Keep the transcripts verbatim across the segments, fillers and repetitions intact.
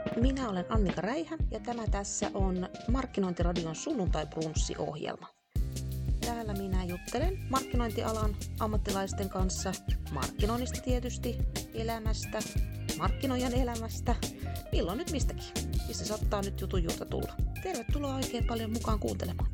Minä olen Annika Räihä ja tämä tässä on Markkinointiradion sunnuntai-brunssi-ohjelma. Täällä minä juttelen markkinointialan ammattilaisten kanssa markkinoinnista tietysti, elämästä, markkinoijan elämästä, milloin nyt mistäkin, missä saattaa nyt jutun juurta tulla. Tervetuloa oikein paljon mukaan kuuntelemaan.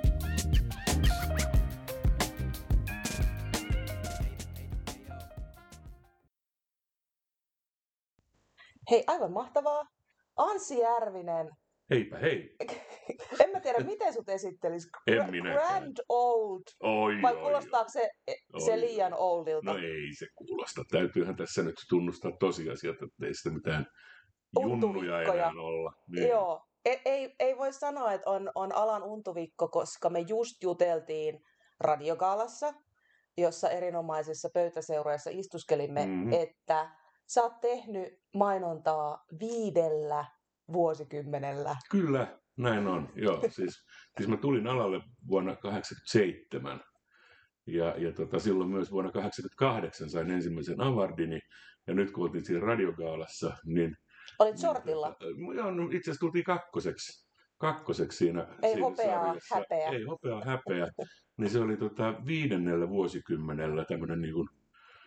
Hei, aivan mahtavaa. Anssi Järvinen. Heipä hei. En mä tiedä, miten sut esittelis. En minäkään. Grand old. Oi, Vai oi, kuulostaako se, se oi, liian oldilta? No ei se kuulosta. Täytyyhän tässä nyt tunnustaa tosiasiat, että ei sitä mitään junnuja enää olla. Niin. Joo. Ei, ei, ei voi sanoa, että on, on alan untuvikko, koska me just juteltiin Radiogaalassa, jossa erinomaisessa pöytäseuraajassa istuskelimme, mm-hmm. että sä oot tehnyt mainontaa viidellä vuosikymmenellä. Kyllä, näin on. Joo, siis, siis mä tulin alalle vuonna tuhatyhdeksänsataakahdeksankymmentäseitsemän ja, ja tota, silloin myös vuonna tuhatyhdeksänsataakahdeksan sain ensimmäisen awardini. Ja nyt kun oltiin siinä Radiogaalassa, niin... Olit sortilla? Niin, joo, no, itse asiassa tultiin kakkoseksi. Kakkoseksi siinä, ei siinä hopeaa, sarjassa. häpeä. Ei hopeaa, häpeä. Niin se oli tota, viidennellä vuosikymmenellä tämmöinen niin kuin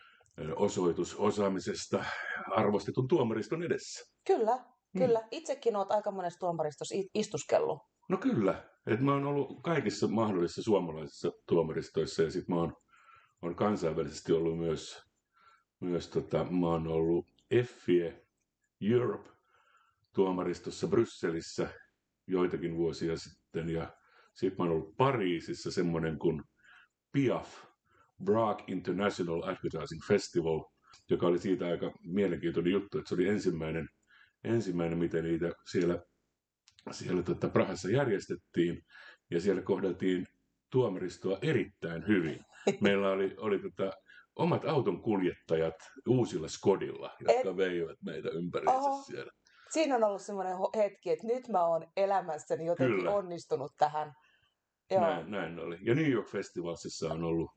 osoitus osaamisesta arvostetun tuomariston edessä. Kyllä, kyllä. Hmm. Itsekin olet aika monessa tuomaristossa istuskellut. No kyllä. Et mä oon ollut kaikissa mahdollisissa suomalaisissa tuomaristoissa ja sit mä oon, oon kansainvälisesti ollut myös, myös tota, mä oon ollut F I E Europe tuomaristossa Brysselissä joitakin vuosia sitten ja sit mä oon ollut Pariisissa semmoinen kuin P I A F, Prague International Advertising Festival, joka oli siitä aika mielenkiintoinen juttu, että se oli ensimmäinen, ensimmäinen mitä niitä siellä, siellä tota Prahassa järjestettiin, ja siellä kohdeltiin tuomaristoa erittäin hyvin. Meillä oli, oli tota, omat auton kuljettajat uusilla Skodilla, jotka Et... veivät meitä ympäriinsä Oho. siellä. Siinä on ollut semmoinen hetki, että nyt mä oon elämässäni jotenkin Kyllä. onnistunut tähän. Joo. Näin, näin oli. Ja New York Festivalsissa on ollut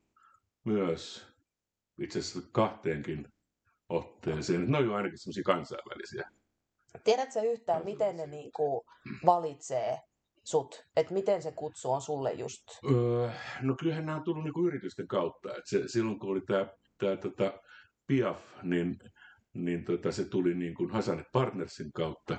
myös itse asiassa kahteenkin otteeseen. Ne on jo ainakin semmoisia kansainvälisiä. Tiedätkö yhtään, miten ne niinku valitsee sut? Että miten se kutsu on sulle just? Öö, no kyllähän nämä on tullut niinku yritysten kautta. Et se, silloin kun oli tämä tää, tota, P I A F, niin, niin tota, se tuli niinku Hasanet Partnersin kautta.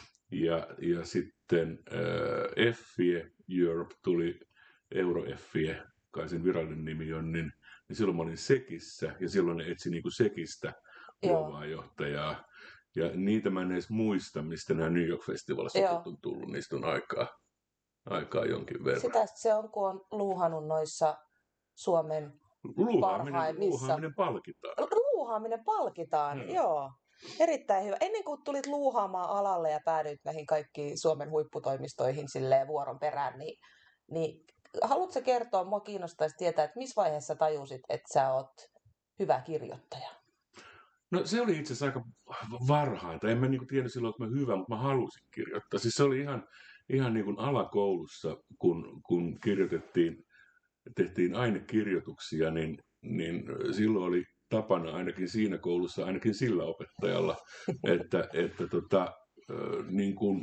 Ja, ja sitten öö, F I E Europe tuli Euro F I E, kai sen virallinen nimi on, niin niin silloin mä olin Sekissä, ja silloin ne etsi niin kuin Sekistä luovaa johtajaa. Ja niitä mä en edes muista, mistä nämä New York Festivalissa on tullut. Niistä on aikaa, aikaa jonkin verran. Sitä se on, kun on luuhannut noissa Suomen luuhaaminen, parhaimmissa. Luuhaaminen palkitaan. Luuhaaminen palkitaan, hmm. joo. Erittäin hyvä. Ennen kuin tulit luuhaamaan alalle ja päädyit näihin kaikkiin Suomen huipputoimistoihin silleen vuoron perään, niin, niin haluatko kertoa, mua kiinnostaisi tietää, että missä vaiheessa tajusit, että sä oot hyvä kirjoittaja? No se oli itse asiassa aika varhaita. En mä niinku tiennyt silloin, että mä hyvä, mutta mä halusin kirjoittaa. Siis se oli ihan, ihan niin kuin alakoulussa, kun, kun kirjoitettiin, tehtiin ainekirjoituksia, niin, niin silloin oli tapana ainakin siinä koulussa, ainakin sillä opettajalla, että, että tota, niin kuin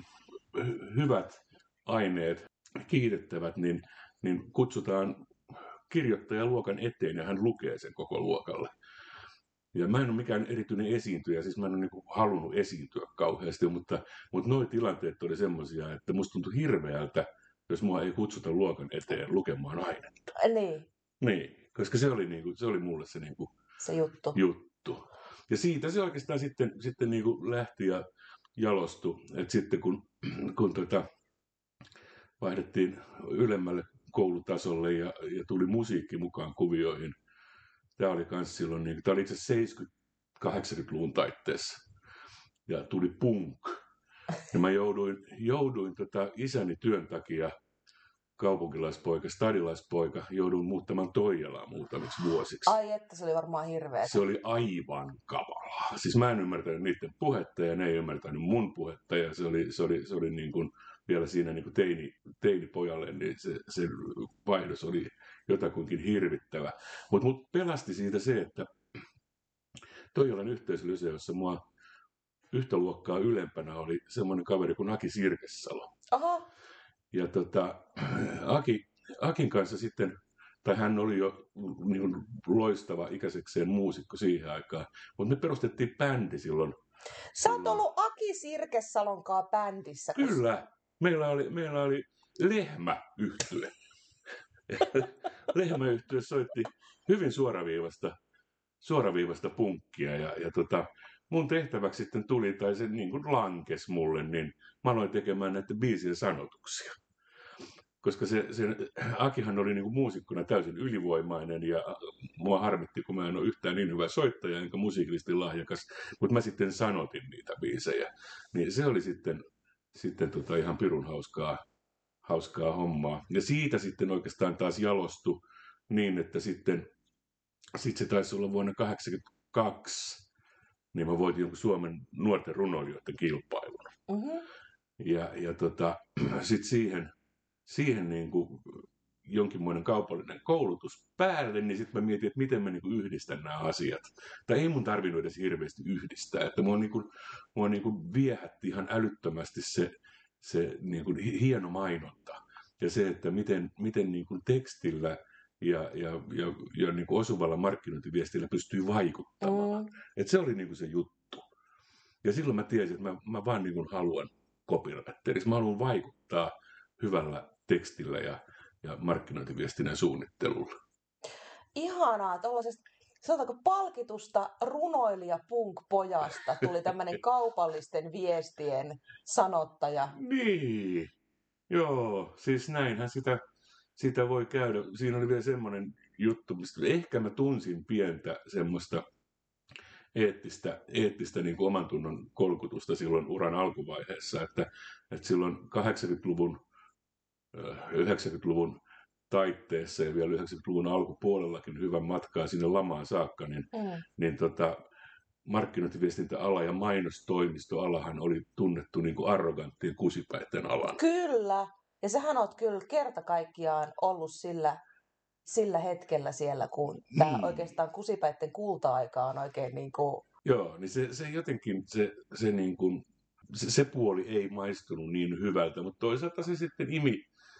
hyvät aineet, kiitettävät, niin niin kutsutaan kirjoittajaluokan eteen ja hän lukee sen koko luokalle. Ja mä en ole mikään erityinen esiintyjä, siis mä en ole niin kuin halunnut esiintyä kauheasti, mutta, mutta nuo tilanteet oli semmoisia, että musta tuntui hirveältä, jos mua ei kutsuta luokan eteen lukemaan ainetta. Niin. Niin, koska se oli, niin kuin, se oli mulle se, niin kuin se juttu. juttu. Ja siitä se oikeastaan sitten, sitten niin kuin lähti ja jalostui, että sitten kun, kun tota, vaihdettiin ylemmälle koulutasolle ja, ja tuli musiikki mukaan kuvioihin. Tämä oli kans silloin, niin, tämä oli itse asiassa seitsemänkymmentä-kahdeksankymmentäluvun taitteessa. Ja tuli punk. Ja mä jouduin, jouduin tota isäni työn takia, kaupunkilaispoika, stadilaispoika, jouduin muuttamaan Toijalaa muutamiksi vuosiksi. Ai että, se oli varmaan hirveä. Se oli aivan kavalaa. Siis mä en ymmärtänyt niiden puhetta ja ne ei ymmärtänyt mun puhetta. Ja se oli, se oli, se oli niin kuin vielä siinä niin kuin teini, teinipojalle, niin se, se vaihdos oli jotakuinkin hirvittävä. Mutta mut pelasti siitä se, että Toijalan yhteisölyseossa mua yhtä luokkaa ylempänä oli semmoinen kaveri kuin Aki Sirkesalo. Aha. Ja tota, Aki, Akin kanssa sitten, tai hän oli jo niin kuin loistava ikäisekseen muusikko siihen aikaan, mutta me perustettiin bändi silloin. Sä oot ollut Aki Sirkesalonkaan bändissä. Kyllä. Meillä oli, meillä oli Lehmä-yhtye. Lehmä-yhtye soitti hyvin suoraviivasta, suoraviivasta punkkia. Ja, ja tota, mun tehtäväksi sitten tuli, tai se niin kuin lankes mulle, niin mä aloin tekemään näiden biisien sanotuksia. Koska se, se Akihan oli niin kuin muusikkona täysin ylivoimainen ja mua harmitti, kun mä en ole yhtään niin hyvä soittaja enkä musiikillisesti lahjakas, mutta mä sitten sanotin niitä biisejä. Niin se oli sitten, sitten tota ihan pirun hauskaa, hauskaa hommaa. Ja siitä sitten oikeastaan taas jalostui niin, että sitten sit se taisi olla vuonna kahdeksankymmentäkaksi, niin mä voitin jonkun Suomen nuorten runoilijoiden kilpailun. Mm-hmm. Ja, ja tota, sitten siihen... siihen niin kuin jonkinmoinen kaupallinen koulutus päälle, niin sitten mä mietin, että miten mä niin kuin yhdistän nämä asiat. Tai ei mun tarvinnut edes hirveästi yhdistää. Että mua, niin kuin, mua niin kuin viehätti ihan älyttömästi se, se niin kuin hieno mainonta. Ja se, että miten, miten niin kuin tekstillä ja, ja, ja, ja niin kuin osuvalla markkinointiviestillä pystyy vaikuttamaan. Mm. Että se oli niin kuin se juttu. Ja silloin mä tiesin, että mä, mä vaan niin kuin haluan copywriteriksi. Mä haluan vaikuttaa hyvällä tekstillä ja, ja markkinointiviestinnän suunnittelulla. Ihanaa, tuollaisesta, sanotaanko palkitusta runoilija punk-pojasta tuli tämmöinen kaupallisten viestien sanottaja. Niin, joo, siis näinhän sitä, sitä voi käydä. Siinä oli vielä semmoinen juttu, mistä ehkä mä tunsin pientä semmoista eettistä, eettistä niin kuin oman tunnon kolkutusta silloin uran alkuvaiheessa, että, että silloin kahdeksankymmentäluvun yhdeksänkymmentäluvun taitteessa ja vielä yhdeksänkymmentäluvun alkupuolellakin hyvän matkaa sinne lamaan saakka, niin, mm. niin tota, markkinointiviestintäala ja mainostoimistoalahan oli tunnettu niin kuin arroganttien kusipäitten alan. Kyllä, ja sähän oot kyllä kerta kaikkiaan ollut sillä, sillä hetkellä siellä, kun mm. tämä oikeastaan kusipäitten kulta-aika on oikein niin kuin... Joo, niin se, se jotenkin, se, se, niin kuin, se, se puoli ei maistunut niin hyvältä, mutta toisaalta se sitten imi,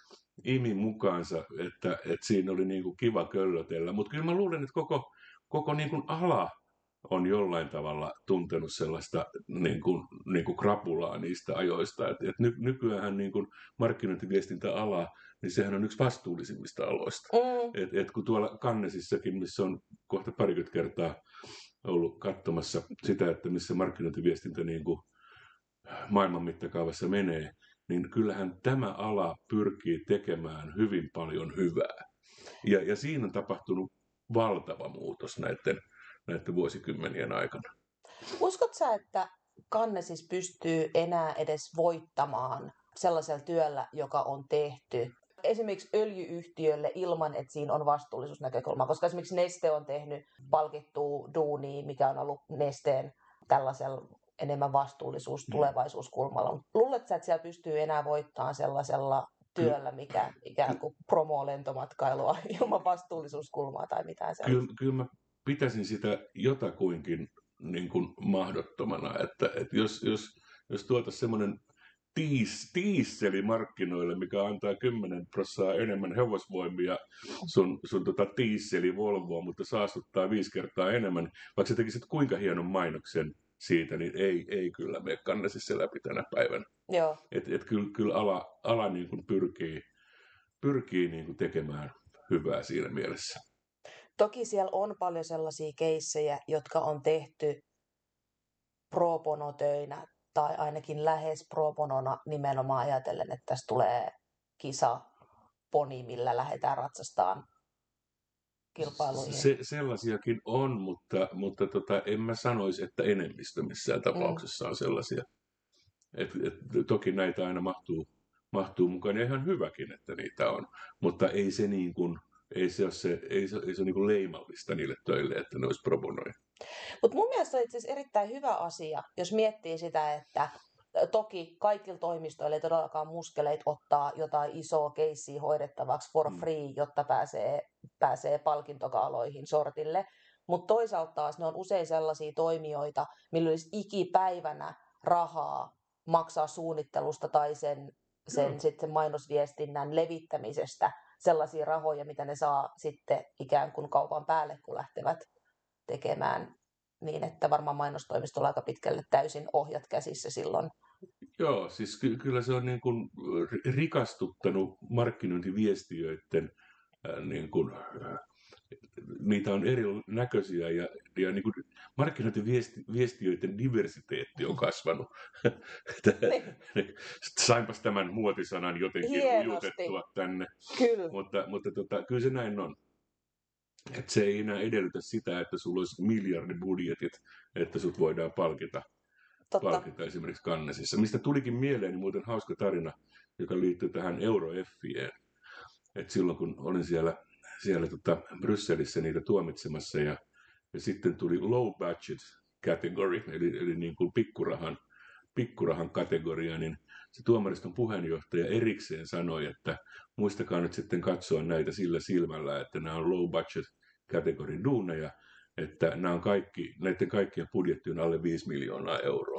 imi mukaansa, että, että siinä oli niin kuin kiva köllötellä. Mutta kyllä mä luulen, että koko, koko niin kuin ala on jollain tavalla tuntenut sellaista niin kuin, niin kuin krapulaa niistä ajoista. Et, et ny, nykyään niin kuin markkinointiviestintäala, niin sehän on yksi vastuullisimmista aloista. Mm. Et, et kun tuolla Cannesissakin, missä on kohta parikymmentä kertaa ollut katsomassa sitä, että missä markkinointiviestintä niin kuin maailman mittakaavassa menee, niin kyllähän tämä ala pyrkii tekemään hyvin paljon hyvää. Ja, ja siinä on tapahtunut valtava muutos näiden, näiden vuosikymmenien aikana. Uskot sä, että Cannesis pystyy enää edes voittamaan sellaisella työllä, joka on tehty esimerkiksi öljy-yhtiölle ilman, että siinä on vastuullisuusnäkökulma? Koska esimerkiksi Neste on tehnyt palkittua duunia, mikä on ollut Nesteen tällaisella enemmän vastuullisuus tulevaisuuskulmalla. Luuletko sä, että siellä pystyy enää voittamaan sellaisella työllä, mikä ikään kuin promoo lentomatkailua ilman vastuullisuuskulmaa tai mitään sellaista? Kyllä, kyllä mä pitäisin sitä jotakuinkin niin kuin mahdottomana, että, että jos, jos, jos tuotaisiin semmoinen tiis, tiisseli markkinoille, mikä antaa kymmenen prosenttia enemmän hevosvoimia sun, sun tota tiisseli Volvoa, mutta saastuttaa viisi kertaa enemmän, vaikka sä tekisit kuinka hienon mainoksen siitä, niin ei, ei kyllä mene Cannesissa läpi tänä päivänä. Joo. Et, et kyllä, kyllä ala, ala niin kuin pyrkii, pyrkii niin kuin tekemään hyvää siinä mielessä. Toki siellä on paljon sellaisia keissejä, jotka on tehty pro bono töinä tai ainakin lähes pro bonona nimenomaan ajatellen, että tässä tulee kisa poni, millä lähdetään ratsastamaan kilpailuihin. Se, sellaisiakin on, mutta, mutta tota, en mä sanoisi, että enemmistö missään tapauksessa mm. on sellaisia. Et, et, toki näitä aina mahtuu, mahtuu mukaan ja ihan hyväkin, että niitä on, mutta ei se, niin kuin, ei se ole, se, ei se, ei se ole niin kuin leimallista niille töille, että ne olisi pro bonoja. Mutta mun mielestä on itse asiassa erittäin hyvä asia, jos miettii sitä, että toki kaikilla toimistoilla ei todellakaan muskeleita ottaa jotain isoa keissiä hoidettavaksi for free, jotta pääsee, pääsee palkintokaaloihin sortille. Mutta toisaalta taas ne on usein sellaisia toimijoita, millä olisi ikipäivänä rahaa maksaa suunnittelusta tai sen, sen, Joo. sit sen mainosviestinnän levittämisestä sellaisia rahoja, mitä ne saa sitten ikään kuin kaupan päälle, kun lähtevät tekemään niin, että varmaan mainostoimistolla aika pitkälle täysin ohjat käsissä silloin. Joo, siis ky- kyllä se on niin kuin rikastuttanut markkinointiviestiöiden äh, niin kuin, äh, niitä on erinäköisiä ja, ja niin kuin markkinointiviestiöiden diversiteetti on kasvanut. Sainpas tämän muotisanan jotenkin Hienosti. ujutettua tänne, Kyllä. mutta, mutta tota, kyllä se näin on. Et se ei enää edellytä sitä, että sulla olisi miljardibudjetit, että sut voidaan palkita. Totta. palkita esimerkiksi Cannesissa. Mistä tulikin mieleeni muuten hauska tarina, joka liittyy tähän Euro-Effieen. Et silloin kun olin siellä, siellä tota Brysselissä niitä tuomitsemassa ja, ja sitten tuli low budget category, eli, eli niin kuin pikkurahan, pikkurahan kategoria, niin se tuomariston puheenjohtaja erikseen sanoi, että muistakaa nyt sitten katsoa näitä sillä silmällä, että nämä on low budget kategorin duuneja, että nämä on kaikki, näiden kaikkien budjetti on alle viisi miljoonaa euroa.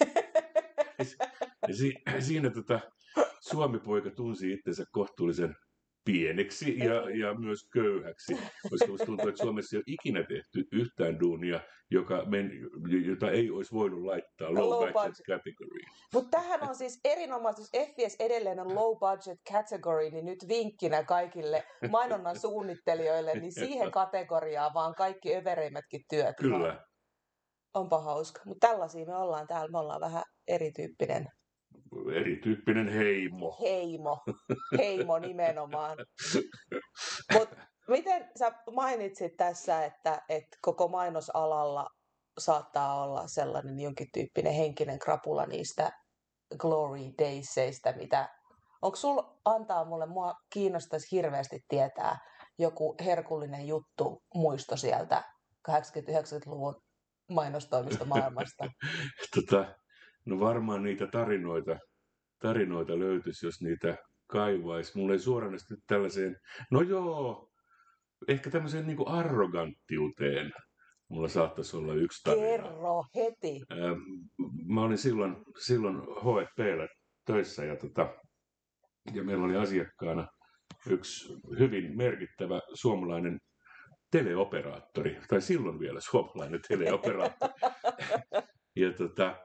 Ja si, siinä tota, Suomi-poika tunsi itsensä kohtuullisen pieneksi ja, ja myös köyhäksi, koska musta tuntuu, että Suomessa ei ole ikinä tehty yhtään duunia, joka men, jota ei olisi voinut laittaa low, low budget, budget categoryin. Mutta tähän on siis erinomaisesti, jos F S edelleen on low budget category, niin nyt vinkkinä kaikille mainonnan suunnittelijoille, niin siihen kategoriaan vaan kaikki övereimmätkin työt. Kyllä. Ihan. Onpa hauska. Mutta tällaisia me ollaan täällä, me ollaan vähän erityyppinen. Erityyppinen heimo. Heimo. Heimo nimenomaan. Mut miten sä mainitsit tässä, että, että koko mainosalalla saattaa olla sellainen jonkin tyyppinen henkinen krapula niistä glory daysseistä, mitä... Onko sulla antaa mulle, mua kiinnostaisi hirveästi tietää joku herkullinen juttu, muisto sieltä kahdeksankymmentä-yhdeksänkymmentäluvun mainostoimistomaailmasta? tota, no varmaan niitä tarinoita, tarinoita löytyisi, jos niitä kaivaisi. Mulla ei suoranaisesti nyt tällaiseen, no joo, ehkä tämmöiseen niin kuin arroganttiuteen mulla saattaisi olla yksi tarina. Kerro heti. Mä olin silloin, silloin H and P:llä töissä ja, tota, ja meillä oli asiakkaana yksi hyvin merkittävä suomalainen teleoperaattori, tai silloin vielä suomalainen teleoperaattori. Ja tota,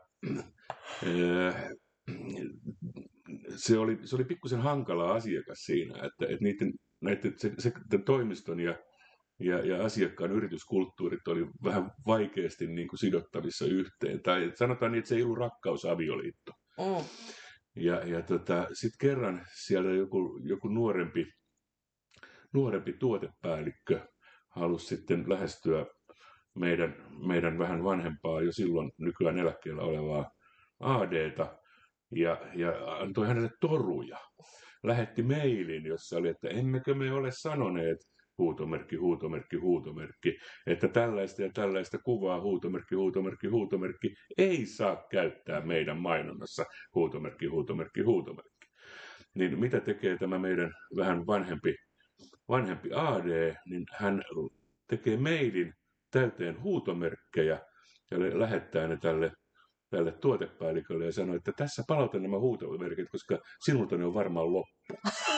se oli, se oli pikkusen hankala asiakas siinä, että, että niiden, näiden, se, se toimiston ja, ja, ja asiakkaan yrityskulttuurit oli vähän vaikeasti niin kuin sidottavissa yhteen. Tai sanotaan niin, että se ei ollut rakkausavioliitto. Mm. Ja, ja tota, sitten kerran siellä joku, joku nuorempi, nuorempi tuotepäällikkö halusi sitten lähestyä meidän, meidän vähän vanhempaa jo silloin nykyään eläkkeellä olevaa A D:ta ja, ja antoi hänelle toruja. Lähetti mailin, jossa oli, että emmekö me ole sanoneet, huutomerkki, huutomerkki, huutomerkki, että tällaista ja tällaista kuvaa, huutomerkki, huutomerkki, huutomerkki, ei saa käyttää meidän mainonnassa, huutomerkki, huutomerkki, huutomerkki. Niin mitä tekee tämä meidän vähän vanhempi, vanhempi A D, niin hän tekee mailin täyteen huutomerkkejä ja lähettää ne tälle, tälle tuotepäällikölle ja sanoo, että tässä palauta nämä huutomerkit, koska sinulta ne on varmaan loppu.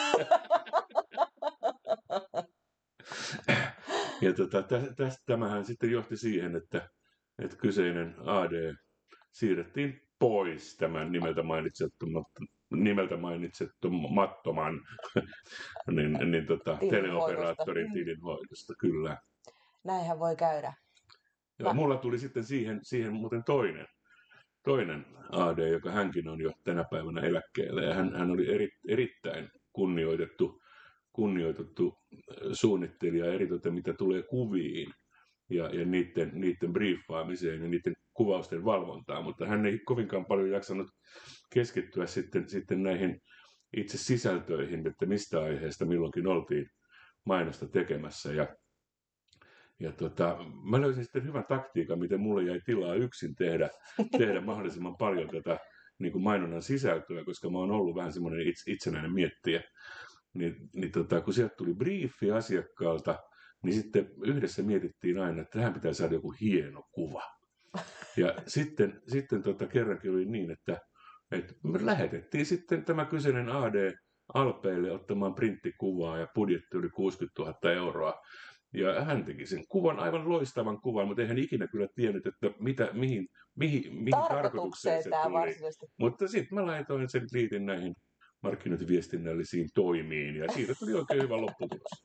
Ja tota, tästä tämähän sitten johti siihen, että, että kyseinen A D siirrettiin pois tämän nimeltä mainitsettoman, nimeltä mainitsettomattoman niin, niin tota, teleoperaattorin tilinhoidosta, kyllä. Näinhän voi käydä. Ja mulla tuli sitten siihen, siihen muuten toinen, toinen A D, joka hänkin on jo tänä päivänä eläkkeellä. Ja hän, hän oli eri, erittäin kunnioitettu, kunnioitettu suunnittelija, eritoten mitä tulee kuviin ja, ja niiden, niiden briefaamiseen ja niiden kuvausten valvontaan. Mutta hän ei kovinkaan paljon jaksanut keskittyä sitten, sitten näihin itse sisältöihin, että mistä aiheesta milloinkin oltiin mainosta tekemässä. Ja Ja tota, mä löysin sitten hyvän taktiikan, miten mulle jäi tilaa yksin tehdä, tehdä mahdollisimman paljon tätä niin kuin mainonnan sisältöä, koska mä oon ollut vähän semmoinen itsenäinen miettiä. Niin, niin tota, kun sieltä tuli briefi asiakkaalta, niin sitten yhdessä mietittiin aina, että tähän pitää saada joku hieno kuva. Ja sitten, sitten tota, kerrankin oli niin, että, että me lähetettiin sitten tämä kyseinen A D Alpeille ottamaan printtikuvaa ja budjetti oli kuusikymmentätuhatta euroa. Ja hän teki sen kuvan, aivan loistavan kuvan, mutta eihän ikinä kyllä tiennyt, että mitä, mihin, mihin, mihin tarkoitukseen se tämä tuli. varsinaisesti. Mutta sitten mä laitoin sen, liitin näihin markkinointiviestinnällisiin toimiin ja siitä tuli oikein hyvä lopputulos.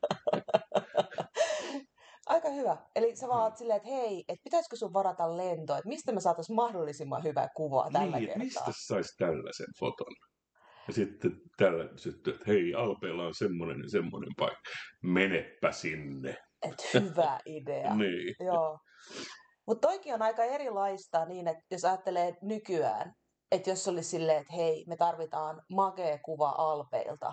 Aika hyvä. Eli sä vaan oot silleen, että hei, että pitäisikö sun varata lento, että mistä me saataisiin mahdollisimman hyvää kuvaa tällä niin, kertaa. mistä saisi tällaisen foton? Ja sitten tällä syttyi, että hei, Alpeilla on semmoinen ja semmoinen paikka. Menepä sinne. Et hyvä idea. Niin. Joo. Mutta toikin on aika erilaista niin, että jos ajattelee nykyään, että jos olisi silleen, että hei, me tarvitaan makea kuva Alpeilta,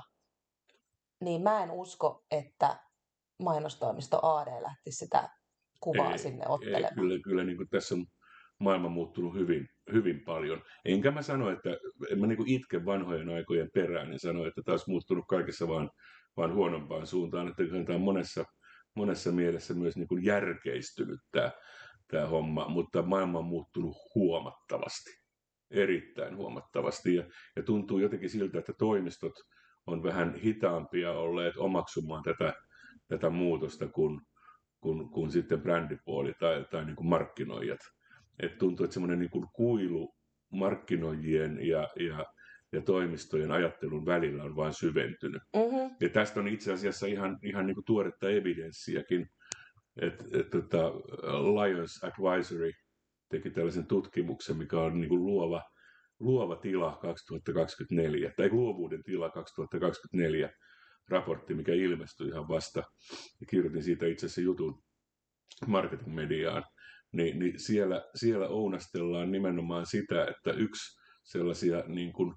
niin mä en usko, että mainostoimisto A D lähtisi sitä kuvaa ei, sinne ottelemaan. Ei, kyllä, kyllä niin kuin tässä on maailma muuttunut hyvin, hyvin paljon. Enkä mä sano, että en mä niin kuin itke vanhojen aikojen perään, niin sano, että taas muuttunut kaikessa vaan, vaan huonompaan suuntaan. Että tämä on monessa, monessa mielessä myös niin kuin järkeistynyt tämä, tämä homma, mutta maailma on muuttunut huomattavasti, erittäin huomattavasti. Ja, ja tuntuu jotenkin siltä, että toimistot on vähän hitaampia olleet omaksumaan tätä, tätä muutosta kuin, kuin, kuin sitten brändipuoli tai, tai niin kuin markkinoijat. Et tuntuu, että semmoinen niin kuin kuilu markkinoijien ja, ja, ja toimistojen ajattelun välillä on vain syventynyt. Mm-hmm. Ja tästä on itse asiassa ihan, ihan niin kuin tuoretta evidenssiäkin, että et, tota, Lions Advisory teki tällaisen tutkimuksen, mikä on niin kuin luova, luova tila kaksituhattakaksikymmentäneljä, tai luovuuden tila kaksituhattakaksikymmentäneljä raportti, mikä ilmestyi ihan vasta. Ja kirjoitin siitä itse asiassa jutun marketing-mediaan. Niin, niin siellä, siellä ounastellaan nimenomaan sitä, että yksi sellaisia niin kuin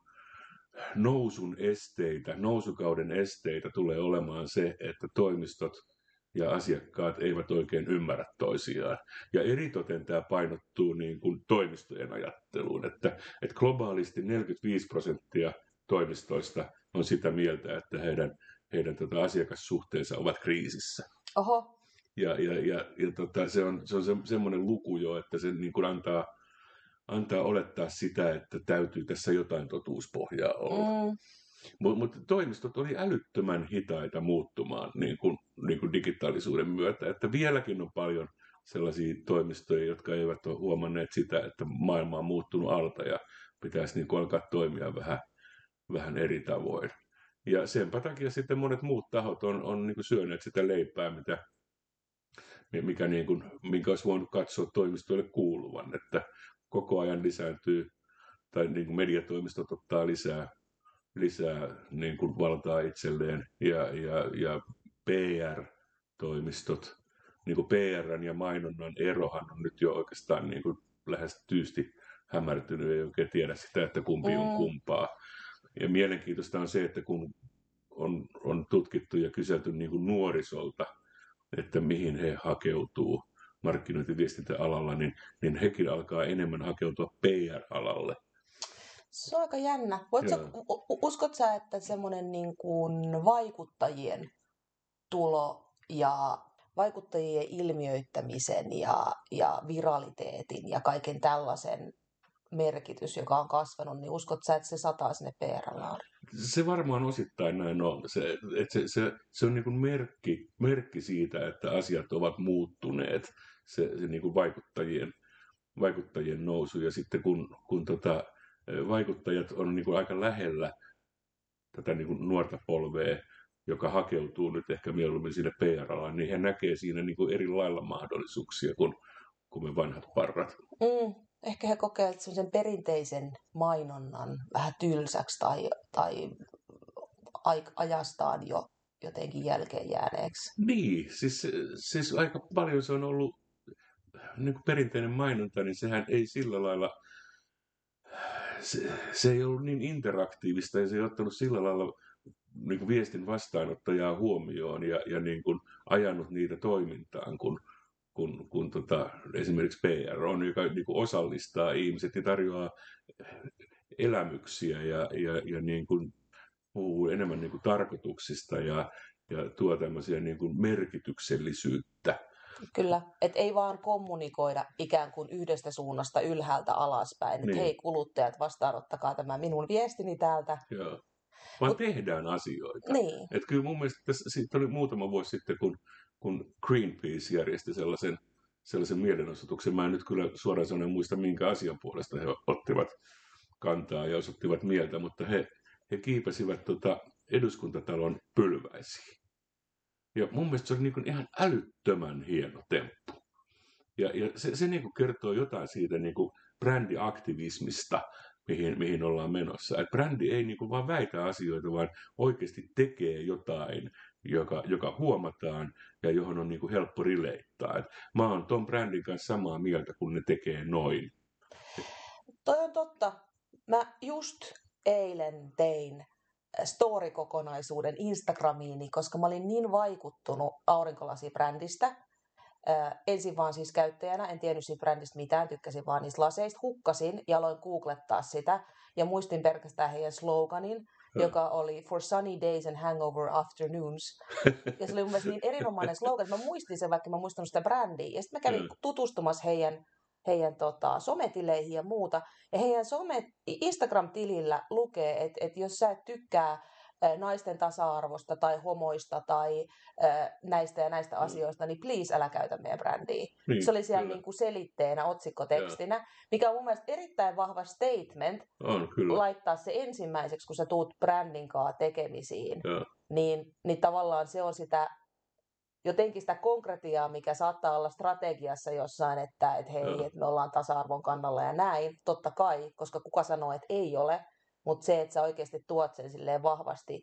nousun esteitä, nousukauden esteitä tulee olemaan se, että toimistot ja asiakkaat eivät oikein ymmärrä toisiaan. Ja eritoten tämä painottuu niin kuin toimistojen ajatteluun, että, että globaalisti neljäkymmentäviisi prosenttia toimistoista on sitä mieltä, että heidän, heidän tota asiakassuhteensa ovat kriisissä. Oho. Ja, ja, ja, ja tota, se on, se on se, semmoinen luku jo, että se niin kuin antaa, antaa olettaa sitä, että täytyy tässä jotain totuuspohjaa olla. Mm. Mutta mut toimistot oli älyttömän hitaita muuttumaan niin kuin, niin kuin digitaalisuuden myötä. Että vieläkin on paljon sellaisia toimistoja, jotka eivät ole huomanneet sitä, että maailma on muuttunut alta ja pitäisi niin kuin alkaa toimia vähän, vähän eri tavoin. Ja senpä takia sitten monet muut tahot on, on niin kuin syöneet sitä leipää, mitä mikä niin kuin, minkä olisi voinut katsoa toimistoille kuuluvan, että koko ajan lisääntyy, tai niin kuin mediatoimistot ottaa lisää, lisää niin kuin valtaa itselleen, ja, ja, ja P R-toimistot, niin kuin P R:n ja mainonnan erohan on nyt jo oikeastaan niin kuin lähes tyysti hämärtynyt, ei oikein tiedä sitä, että kumpi on kumpaa. Ja mielenkiintoista on se, että kun on, on tutkittu ja kyselty niin kuin nuorisolta, että mihin he hakeutuu markkinointiviestintäalalla, niin, niin hekin alkaa enemmän hakeutua P R-alalle. Se on aika jännä. Voitko, uskot sä, että semmoinen niin kuin vaikuttajien tulo ja vaikuttajien ilmiöittämisen ja, ja viraliteetin ja kaiken tällaisen merkitys, joka on kasvanut, niin uskot sä, että se sataa sinne P R-alaan? Se varmaan osittain näin on. Se, että se, se, se on niin kuin merkki, merkki siitä, että asiat ovat muuttuneet, se, se niin kuin vaikuttajien, vaikuttajien nousu. Ja sitten kun, kun tota, vaikuttajat on niin kuin aika lähellä tätä niin kuin nuorta polvea, joka hakeutuu nyt ehkä mieluummin sinne P R-alaan, niin he näkee siinä niin kuin eri lailla mahdollisuuksia kuin, kuin me vanhat parrat. Mm. Ehkä he kokevat sen perinteisen mainonnan vähän tylsäksi tai, tai ajastaan jo jotenkin jälkeen jääneeksi. Niin, siis, siis aika paljon se on ollut niin kuin perinteinen mainonta, niin sehän ei sillä lailla, se, se ei ollut niin interaktiivista ja se ei ottanut sillä lailla niin kuin viestin vastaanottajaa huomioon ja, ja niin kuin ajanut niitä toimintaan, kun kun, kun tota, esimerkiksi P R on, joka niin kuin osallistaa ihmiset ja tarjoaa elämyksiä ja, ja, ja niin kuin puhuu enemmän niin kuin tarkoituksista ja, ja tuo tämmöisiä niin kuin merkityksellisyyttä. Kyllä, että ei vaan kommunikoida ikään kuin yhdestä suunnasta ylhäältä alaspäin, että Niin. hei kuluttajat, vastaanottakaa tämä minun viestini täältä. Joo. Vaan Mut, tehdään asioita. niin. Et kyllä mun mielestä tässä, siitä oli muutama vuosi sitten, kun, kun Greenpeace järjesti sellaisen, sellaisen mielenosoituksen. Mä en nyt kyllä suoraan sanoen muista, minkä asian puolesta he ottivat kantaa ja osoittivat mieltä, mutta he, he kiipäsivät tota eduskuntatalon pylväisiin. Ja mun mielestä se oli niin kuin ihan älyttömän hieno temppu. Ja, ja se, se niin kuin kertoo jotain siitä niin kuin brändiaktivismista, mihin, mihin ollaan menossa. Et brändi ei niin kuin vaan väitä asioita, vaan oikeasti tekee jotain, joka, joka huomataan ja johon on niin kuin helppo rileittaa. Et mä oon ton brändin kanssa samaa mieltä, kun ne tekee noin. Toi on totta. Mä just eilen tein story-kokonaisuuden Instagramiini, koska mä olin niin vaikuttunut aurinkolasibrändistä. Äh, ensin vaan siis käyttäjänä, en tiennyt siitä brändistä mitään, tykkäsin vaan niistä laseista, hukkasin ja aloin googlettaa sitä ja muistin pelkästään heidän sloganin, hmm. joka oli For sunny days and hangover afternoons. Ja se oli mun mielestä niin erinomainen slogan, mä muistin sen, vaikka mä muistanut sitä brändiä. Ja sitten mä kävin hmm. tutustumassa heidän, heidän tota, sometileihin ja muuta. Ja heidän some, Instagram-tilillä lukee, että et jos sä et tykkää naisten tasa-arvosta tai homoista tai äh, näistä ja näistä mm. asioista, niin please älä käytä meidän brändiä. Niin, se oli siellä niin kuin selitteenä, otsikkotekstinä, ja. Mikä on mun mielestä erittäin vahva statement on, kyllä. laittaa se ensimmäiseksi, kun sä tuut brändin kanssa tekemisiin. Niin, niin tavallaan se on sitä jotenkin sitä konkretiaa, mikä saattaa olla strategiassa jossain, että et hei, et me ollaan tasa-arvon kannalla ja näin. Totta kai, koska kuka sanoo, että ei ole. Mutta se, että sä oikeasti tuot sen silleen vahvasti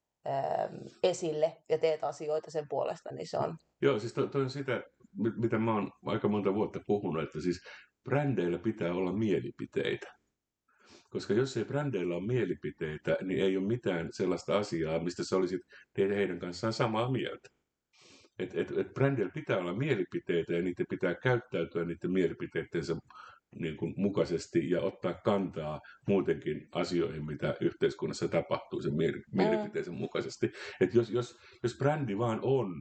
äm, esille ja teet asioita sen puolesta, niin se on... Joo, siis toi, toi on sitä, mitä mä oon aika monta vuotta puhunut, että siis brändeillä pitää olla mielipiteitä. Koska jos ei brändeillä ole mielipiteitä, niin ei ole mitään sellaista asiaa, mistä sä olisit heidän kanssaan samaa mieltä. Et, et, et brändeillä pitää olla mielipiteitä ja niiden pitää käyttäytyä niiden mielipiteidensä niin kuin mukaisesti ja ottaa kantaa muutenkin asioihin, mitä yhteiskunnassa tapahtuu sen miel- mielipiteensä mukaisesti. Et jos, jos, jos brändi vaan on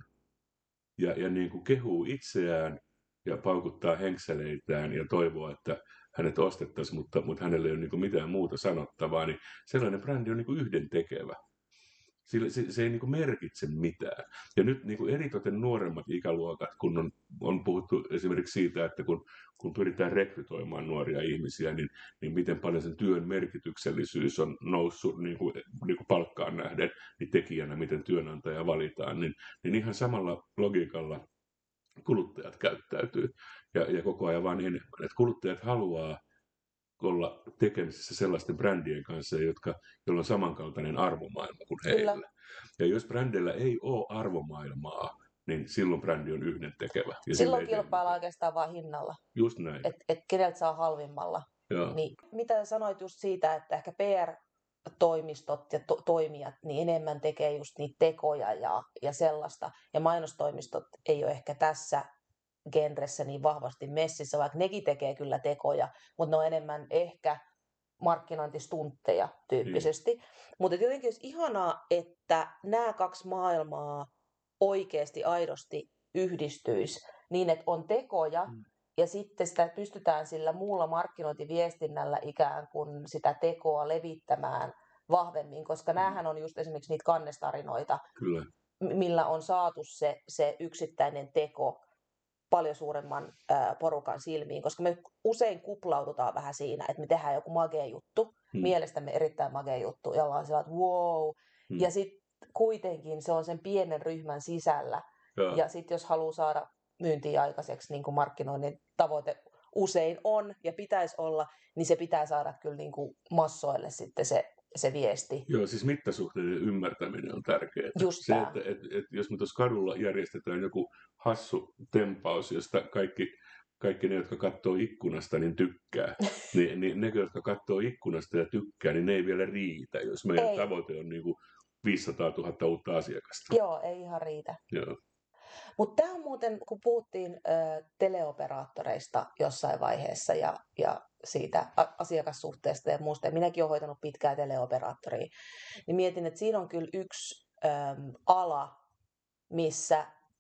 ja, ja niin kuin kehuu itseään ja paukuttaa henkseleitään ja toivoo, että hänet ostettaisiin, mutta, mutta hänellä ei ole niin kuin mitään muuta sanottavaa, niin sellainen brändi on niin kuin yhdentekevä. Sillä se, se ei niin kuin merkitse mitään. Ja nyt niin kuin eritoten nuoremmat ikäluokat, kun on, on puhuttu esimerkiksi siitä, että kun, kun pyritään rekrytoimaan nuoria ihmisiä, niin, niin miten paljon sen työn merkityksellisyys on noussut niin kuin, niin kuin palkkaan nähden, niin tekijänä, miten työnantaja valitaan, niin, niin ihan samalla logiikalla kuluttajat käyttäytyy ja, ja koko ajan vaan enemmän. Että kuluttajat haluaa olla tekemisissä sellaisten brändien kanssa, jotka, joilla on samankaltainen arvomaailma kuin heillä. Kyllä. Ja jos brändillä ei ole arvomaailmaa, niin silloin brändi on yhdentekevä. Ja silloin kilpaillaan oikeastaan vain hinnalla. Just näin. Että et keneltä saa halvimmalla. Niin, mitä sanoit just siitä, että ehkä P R-toimistot ja to- toimijat niin enemmän tekee just niitä tekoja ja, ja sellaista. Ja mainostoimistot ei ole ehkä tässä genressä niin vahvasti messissä, vaikka nekin tekee kyllä tekoja, mutta ne on enemmän ehkä markkinointistuntteja tyyppisesti. Mm. Mutta jotenkin olisi ihanaa, että nämä kaksi maailmaa oikeasti aidosti yhdistyisi niin, että on tekoja mm. ja sitten sitä pystytään sillä muulla markkinointiviestinnällä ikään kuin sitä tekoa levittämään vahvemmin, koska mm. näähän on just esimerkiksi niitä kannestarinoita, kyllä. millä on saatu se, se yksittäinen teko paljon suuremman ää, porukan silmiin, koska me usein kuplaudutaan vähän siinä, että me tehdään joku magea juttu, hmm. mielestämme erittäin magea juttu, ja ollaan sillä, että wow, hmm. ja sitten kuitenkin se on sen pienen ryhmän sisällä, ja, ja sitten jos haluaa saada myyntiä aikaiseksi, niin kuin markkinoinnin tavoite usein on, ja pitäisi olla, niin se pitää saada kyllä niin kuin massoille sitten se se viesti. Joo, siis mittasuhteiden ymmärtäminen on tärkeää. Just se, että et, et, jos me tuossa kadulla järjestetään joku hassu tempaus, josta kaikki, kaikki ne, jotka katsoo ikkunasta, niin tykkää. niin, niin ne, jotka katsoo ikkunasta ja tykkää, niin ne ei vielä riitä, jos meidän ei. Tavoite on niinku viisisataatuhatta uutta asiakasta. Joo, ei ihan riitä. Joo. Mutta tämä on muuten, kun puhuttiin ö, teleoperaattoreista jossain vaiheessa ja, ja siitä asiakassuhteesta ja muusta, ja minäkin olen hoitanut pitkää teleoperaattoria, niin mietin, että siinä on kyllä yksi ö, ala, missä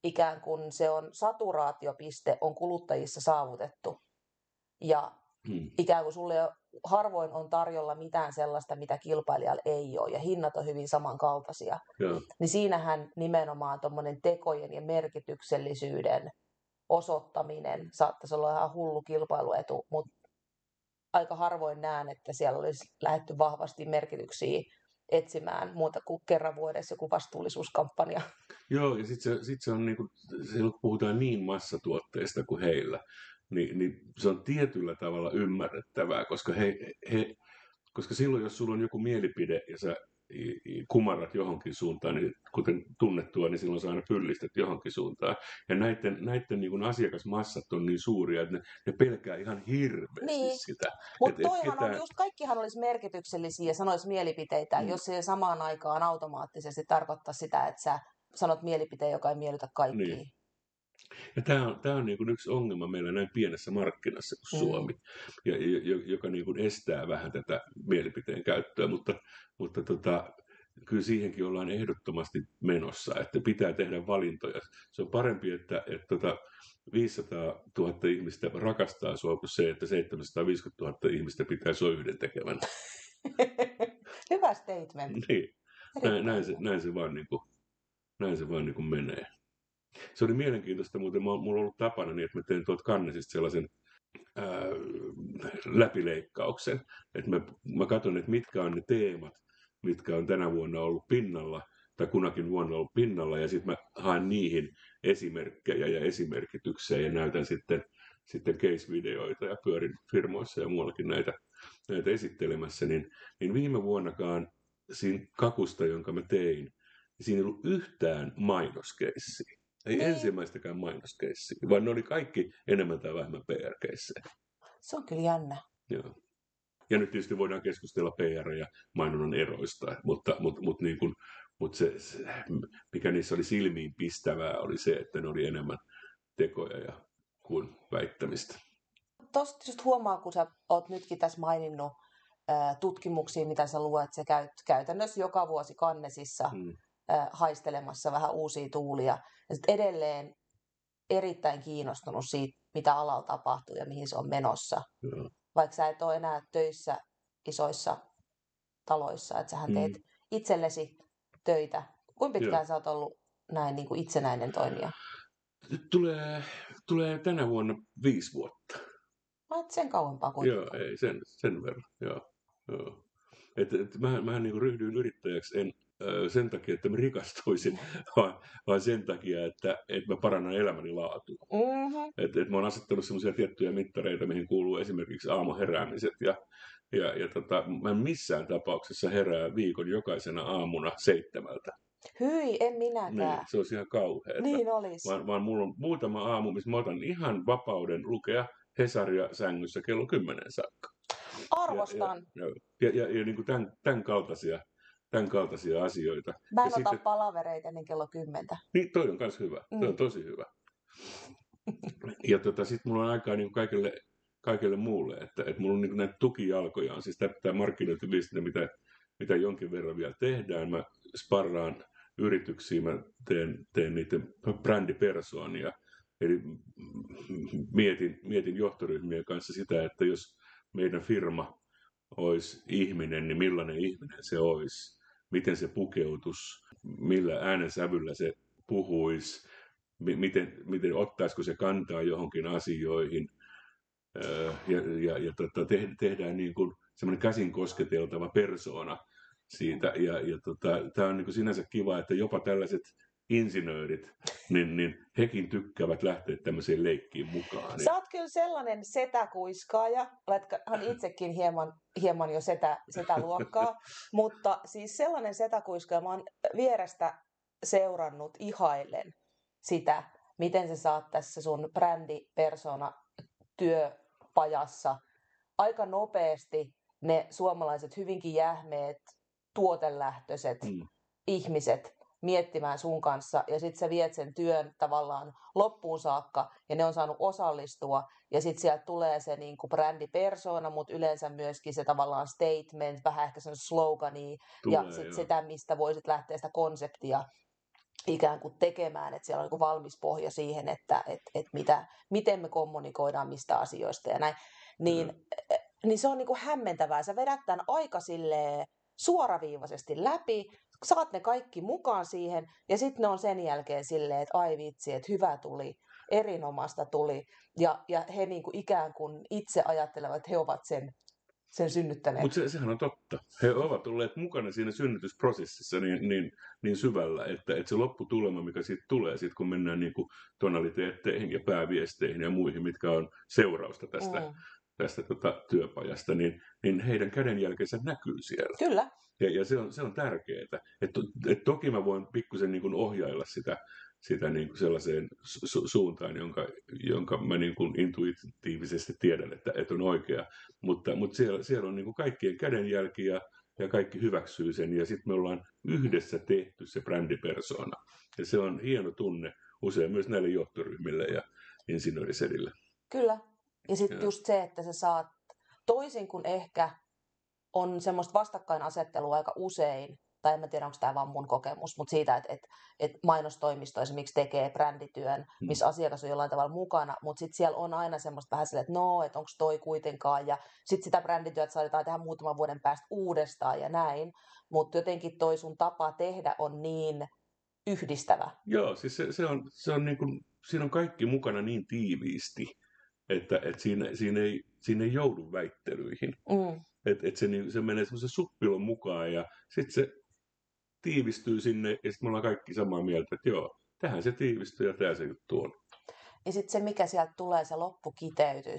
ikään kuin se on saturaatiopiste on kuluttajissa saavutettu. Ja hmm. ikään kuin sulle harvoin on tarjolla mitään sellaista, mitä kilpailijalla ei ole, ja hinnat on hyvin samankaltaisia. Joo. Niin siinähän nimenomaan tuommoinen tekojen ja merkityksellisyyden osoittaminen saattaisi olla ihan hullu kilpailuetu, mutta aika harvoin näen, että siellä olisi lähdetty vahvasti merkityksiä etsimään muuta kuin kerran vuodessa joku vastuullisuuskampanja. Joo, ja sitten se, sit se on, niinku, silloin kun puhutaan niin massatuotteista kuin heillä, niin, niin se on tietyllä tavalla ymmärrettävää, koska, he, he, koska silloin, jos sulla on joku mielipide ja sä kumarrat johonkin suuntaan, niin kuten tunnettua, niin silloin sä aina pyllistät johonkin suuntaan. Ja näiden, näiden niin kuin asiakasmassat on niin suuria, että ne, ne pelkää ihan hirveästi niin. sitä. Mutta toihan ketään... on just, kaikkihan olisi merkityksellisiä ja sanoisi mielipiteitä, mm. jos se samaan aikaan automaattisesti tarkoittaa sitä, että sä sanot mielipiteen, joka ei miellytä kaikkia. Niin. Ja tämä on, tämä on niin kuin yksi ongelma meillä näin pienessä markkinassa kuin Suomi, mm. ja, joka niin kuin estää vähän tätä mielipiteen käyttöä, mutta, mutta tota, kyllä siihenkin ollaan ehdottomasti menossa, että pitää tehdä valintoja. Se on parempi, että, että tota viisisataatuhatta ihmistä rakastaa sua kuin se, että seitsemänsataaviisikymmentätuhatta ihmistä pitää sua yhdentekevänä. Hyvä statement. Niin. Näin, näin, se, näin se vaan, niin kuin, näin se vaan niin kuin menee. Se oli mielenkiintoista, muuten mulla on ollut tapana niin, että mä teen tuolta Cannesista sellaisen ää, läpileikkauksen. Että mä, mä katson, että mitkä on ne teemat, mitkä on tänä vuonna ollut pinnalla, tai kunakin vuonna ollut pinnalla, ja sitten mä haen niihin esimerkkejä ja esimerkityksiä, ja näytän sitten, sitten case-videoita, ja pyörin firmoissa ja muuallakin näitä, näitä esittelemässä. Niin, niin viime vuonnakaan siinä kakusta, jonka mä tein, niin siinä ei ollut yhtään mainoskeissiä. Ei niin. ensimmäistäkään mainoskeissiä, vaan ne oli kaikki enemmän tai vähemmän P R-keissejä. Se on kyllä jännä. Joo. Ja nyt tietysti voidaan keskustella P R- ja mainonnan eroista, mutta, mutta, mutta, niin kuin, mutta se, se, mikä niissä oli silmiin pistävää, oli se, että ne oli enemmän tekoja ja kuin väittämistä. Tuosta just huomaa, kun sä oot nytkin tässä maininnut ää, tutkimuksia, mitä sä luet, sä käyt käytännössä joka vuosi Cannesissa hmm. ää, haistelemassa vähän uusia tuulia. Ja sit edelleen erittäin kiinnostunut siitä, mitä alalla tapahtuu ja mihin se on menossa. Joo. Vaikka sä et ole enää töissä isoissa taloissa, että sähän teet mm. itsellesi töitä. Kuinka pitkään Joo. sä oot ollut näin niin kuin itsenäinen toimija? Tulee, tulee tänä vuonna viisi vuotta. Mä oot sen kauempaa kuitenkaan. Joo, ei, sen, sen verran. Joo, joo. Et, et, mähän mähän niin kuin ryhdyin yrittäjäksi en ö, sen takia, että mä rikastuisin, vaan, vaan sen takia, että et mä parannan elämäni laatua. Mm-hmm. Et, et mä oon asettanut semmoisia tiettyjä mittareita, mihin kuuluu esimerkiksi aamuheräämiset. Ja, ja, ja tota, mä en missään tapauksessa herää viikon jokaisena aamuna seitsemältä. Hyi, en minäkään. Niin, se olisi ihan kauheata. Niin olisi. Vaan, vaan mulla on muutama aamu, missä mä otan ihan vapauden lukea Hesaria sängyssä kello kymmenen saakka. Arvostan. Ja, ja, ja, ja, ja niin kuin tämän, tämän, kaltaisia, tämän kaltaisia asioita. Mä en ja ota sitten, palavereita ennen kello kymmentä. Niin, toi on myös hyvä. Mm. Toi on tosi hyvä. Ja tota, sitten mulla on aikaa niin kaikille, kaikille muulle. Että, että mulla on niin näitä tukijalkoja. On siis tämä markkinointiviestintä, mitä, mitä jonkin verran vielä tehdään. Mä sparraan yrityksiä, mä teen, teen niiden brändipersoonia. Eli mietin, mietin johtoryhmien kanssa sitä, että jos meidän firma olisi ihminen, niin millainen ihminen se olisi, miten se pukeutus, millä äänensävyllä se puhuisi, miten, miten ottaisiko se kantaa johonkin asioihin. Ja, ja, ja tota, te, tehdään niin kuin semmoinen käsin kosketeltava persoona siitä. Ja, ja tota, tämä on niin kuin sinänsä kiva, että jopa tällaiset insinöörit, niin, niin hekin tykkäävät lähteä tämmöiseen leikkiin mukaan. Sä oot kyllä sellainen setäkuiskaaja, olethan itsekin hieman, hieman jo setä, setäluokkaa, mutta siis sellainen setäkuiskaaja, mä oon vierestä seurannut ihaillen sitä, miten sä saat tässä sun brändipersona työpajassa aika nopeasti ne suomalaiset hyvinkin jähmeet, tuotelähtöiset mm. ihmiset miettimään sun kanssa, ja sitten sä viet sen työn tavallaan loppuun saakka, ja ne on saanut osallistua, ja sitten sieltä tulee se niinku brändipersona, mutta yleensä myöskin se tavallaan statement, vähän ehkä sen slogani, ja sitten sitä, mistä voisit lähteä sitä konseptia ikään kuin tekemään, että siellä on niin kuin valmis pohja siihen, että et, et mitä, miten me kommunikoidaan mistä asioista ja näin, niin, mm. niin se on niin kuin hämmentävää. Sä vedät tämän aika silleen suoraviivaisesti läpi, saat ne kaikki mukaan siihen, ja sitten ne on sen jälkeen silleen, että ai vitsi, että hyvä tuli, erinomaista tuli, ja, ja he niin kuin ikään kuin itse ajattelevat, että he ovat sen sen synnyttäneet. Mutta se, sehän on totta. He ovat olleet mukana siinä synnytysprosessissa niin, niin, niin syvällä, että, että se lopputulema, mikä siitä tulee, sit kun mennään niin kuin tonaliteetteihin ja pääviesteihin ja muihin, mitkä on seurausta tästä, mm. tästä tota, työpajasta, niin, niin heidän kädenjälkeensä näkyy siellä. Kyllä. Ja, ja se on, se on tärkeää. Et, et toki mä voin pikkusen niin kuin ohjailla sitä, sitä niin kuin sellaiseen su- suuntaan, jonka, jonka mä niin kuin intuitiivisesti tiedän, että, että on oikea. Mutta, mutta siellä, siellä on niin kuin kaikkien kädenjälki ja, ja kaikki hyväksyy sen. Ja sitten me ollaan yhdessä tehty se brändipersona. Ja se on hieno tunne usein myös näille johtoryhmille ja insinöörisedille. Kyllä. Ja sitten just se, että sä saat toisin kuin ehkä on semmoista vastakkainasettelua aika usein, tai en mä tiedä, onko tämä vaan mun kokemus, mutta siitä, että et, et mainostoimisto esimerkiksi tekee brändityön, missä asiakas on jollain tavalla mukana, mutta sitten siellä on aina semmoista vähän silleen, että no, että onko toi kuitenkaan, ja sitten sitä brändityötä saadaan tehdä muutaman vuoden päästä uudestaan ja näin, mutta jotenkin toi sun tapa tehdä on niin yhdistävä. Joo, siis se, se on, se on niin kuin, siinä on kaikki mukana niin tiiviisti, että, että siinä, siinä, ei, siinä ei joudu väittelyihin. Mm. Että et se, niin, se menee semmoisen suppilon mukaan ja sitten se tiivistyy sinne ja sitten me ollaan kaikki samaa mieltä, että joo, tähän se tiivistyy ja tämä se juttu on. Ja sitten se, mikä sieltä tulee, se loppukiteytys,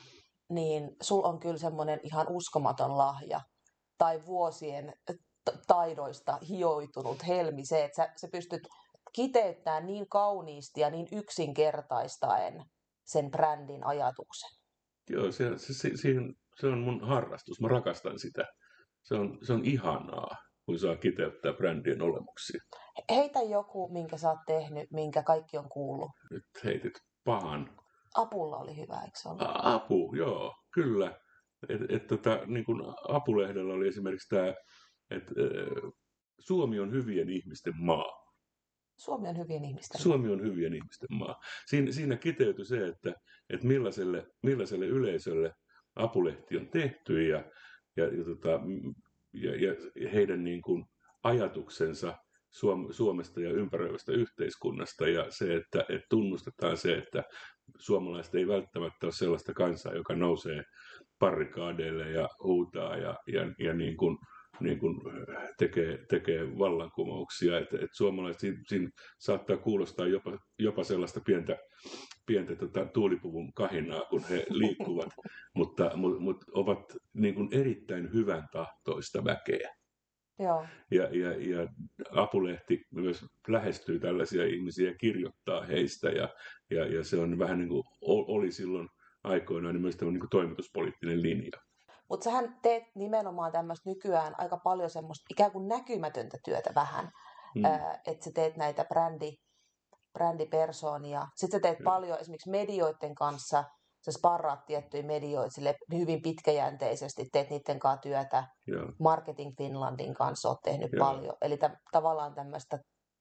niin sul on kyllä semmoinen ihan uskomaton lahja tai vuosien t- taidoista hioitunut helmi se, että sä, sä pystyt kiteyttämään niin kauniisti ja niin yksinkertaistaen sen brändin ajatuksen. Joo, se, se, se, siihen, se on mun harrastus. Mä rakastan sitä. Se on, se on ihanaa, kun saa kiteyttää brändien olemuksia. Heitä joku, minkä sä oot tehnyt, minkä kaikki on kuullut. Nyt heitit pahan. Apulla oli hyvä, eikö se ollut? A- apu, joo, kyllä. Et, et, tota, niin kun Apulehdellä oli esimerkiksi tämä, että äh, Suomi on hyvien ihmisten maa. Suomi on hyvien ihmisten maa. Suomi on hyvien ihmisten maa. Siinä, siinä kiteytyi se, että, että millaiselle, millaiselle yleisölle Apulehti on tehty ja, ja, ja, tota, ja, ja heidän niin kuin ajatuksensa Suom- Suomesta ja ympäröivästä yhteiskunnasta ja se, että, että tunnustetaan se, että suomalaiset ei välttämättä ole sellaista kansaa, joka nousee barrikaadeille ja huutaa ja, ja, ja niin kuin niin kuin tekee, tekee vallankumouksia, että, että suomalaiset siinä, siinä saattaa kuulostaa jopa, jopa sellaista pientä, pientä tota, tuulipuvun kahinaa, kun he liikkuvat, mutta, mutta, mutta ovat niin kuin erittäin hyvän tahtoista väkeä. Joo. Ja, ja, ja Apulehti myös lähestyy tällaisia ihmisiä ja kirjoittaa heistä, ja, ja, ja se on vähän niin kuin oli silloin aikoinaan niin myös niin kuin toimituspoliittinen linja. Mutta sähän teet nimenomaan tämmöistä nykyään aika paljon semmoista ikään kuin näkymätöntä työtä vähän, mm. äh, että sä teet näitä brändi, brändipersoonia. Sitten sä teet ja. paljon esimerkiksi medioiden kanssa, sä sparraat tiettyjä medioita sille hyvin pitkäjänteisesti, teet niiden kanssa työtä. Ja. Marketing Finlandin kanssa oot tehnyt ja. paljon. Eli t- tavallaan tämmöistä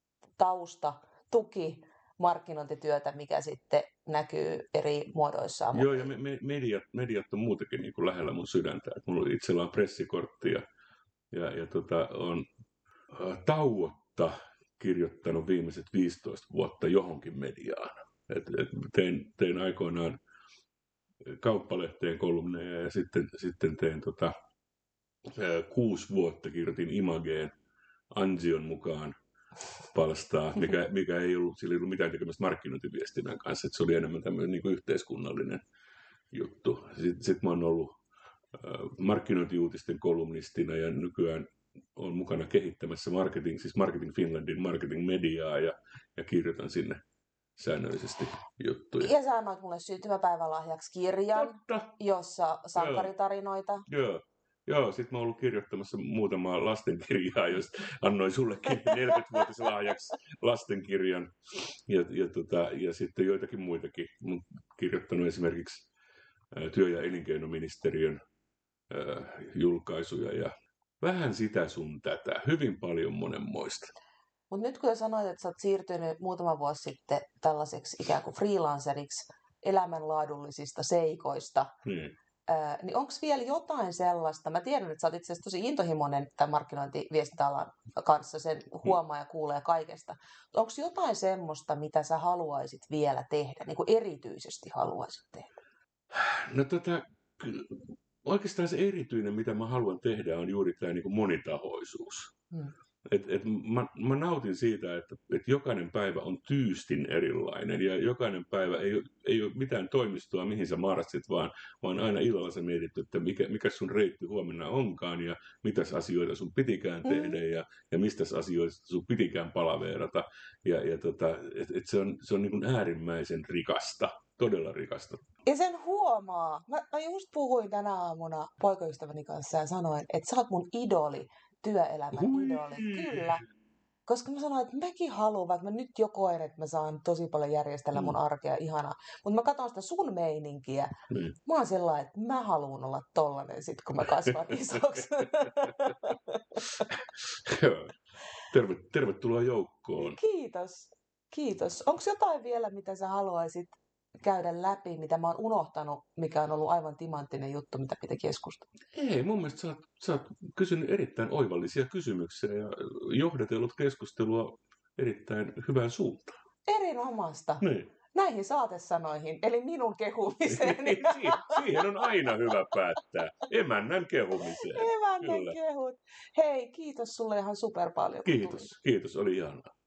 tausta, tuki, markkinointityötä, mikä sitten näkyy eri muodoissaan. Joo, ja me, me, mediat, mediat on muutenkin niin kuin lähellä mun sydäntä. Et mulla itsellä on pressikortti ja, ja, ja tota, on äh, tauotta kirjoittanut viimeiset viisitoista vuotta johonkin mediaan. Et, et tein, tein aikoinaan Kauppalehteen kolumneja ja sitten, sitten tein tota, äh, kuusi vuotta kirjoitin Imageen Ansion mukaan palstaa, mikä, mikä ei ollut, sillä ei ollut mitään tekemistä markkinointiviestinnän kanssa, että se oli enemmän tämmöinen niin kuin yhteiskunnallinen juttu. Sitten sit mä oon ollut äh, markkinointiuutisten kolumnistina ja nykyään olen mukana kehittämässä marketing, siis Marketing Finlandin marketing-mediaa ja, ja kirjoitan sinne säännöllisesti juttuja. Ja sä annoit mulle syntymäpäivälahjaksi kirjan, Totta. jossa sankaritarinoita. Joo. Joo. Joo, sit mä oon ollut kirjoittamassa muutamaa lastenkirjaa, jos annoin sullekin neljäkymmenvuotislahjaksi lastenkirjan. Ja, ja, tota, ja sitten joitakin muitakin. Mä oon kirjoittanut esimerkiksi ä, työ- ja elinkeinoministeriön ä, julkaisuja ja vähän sitä sun tätä. Hyvin paljon monenmoista. Mutta nyt kun sä sanoit, että sä oot siirtynyt muutama vuosi sitten tällaiseksi ikään kuin freelanceriksi elämänlaadullisista seikoista, Hmm. ää, niin onko vielä jotain sellaista, mä tiedän, että sä oot itse asiassa tosi intohimoinen tämän markkinointiviestintäalan kanssa, sen huomaa ja kuulee kaikesta. Onko jotain semmoista, mitä sä haluaisit vielä tehdä, niin kuin erityisesti haluaisit tehdä? No tota, oikeastaan se erityinen, mitä mä haluan tehdä, on juuri tämä niin kuin monitahoisuus. Hmm. Et, et mä, mä nautin siitä, että et jokainen päivä on tyystin erilainen ja jokainen päivä ei, ei ole mitään toimistoa, mihin sä marssit, vaan, vaan aina illalla sä mietit, että mikä, mikä sun reitti huomenna onkaan ja mitäs asioita sun pitikään tehdä mm. ja, ja mistäs asioista sun pitikään palaveerata. Ja, ja tota, et, et se on, se on niin kuin äärimmäisen rikasta, todella rikasta. Ja sen huomaa. Mä, mä just puhuin tänä aamuna poikaystäväni kanssa ja sanoin, että sä oot mun idoli. Työelämän Hui. idoli. Kyllä. Koska mä sanoin, että mäkin haluan, vaikka mä nyt jo koen, että mä saan tosi paljon järjestellä mun arkea, ihanaa. Mutta mä katson sitä sun meininkiä. Mm. Mä oon sellainen, että mä haluan olla tollanen sit, kun mä kasvan isoksi. Terve, tervetuloa joukkoon. Kiitos. Kiitos. Onko jotain vielä, mitä sä haluaisit käydä läpi, mitä mä oon unohtanut, mikä on ollut aivan timanttinen juttu, mitä pitää keskustella? Ei, mun mielestä sä oot, sä oot kysynyt erittäin oivallisia kysymyksiä ja johdatellut keskustelua erittäin hyvään suuntaan. Erinomaista. Niin. Näihin saatesanoihin, eli minun kehumiseeni. Si- siihen on aina hyvä päättää. Emännän kehumiseen. Emännän kehut. Hei, kiitos sulle ihan super paljon. Kiitos, kiitos, oli ihanaa.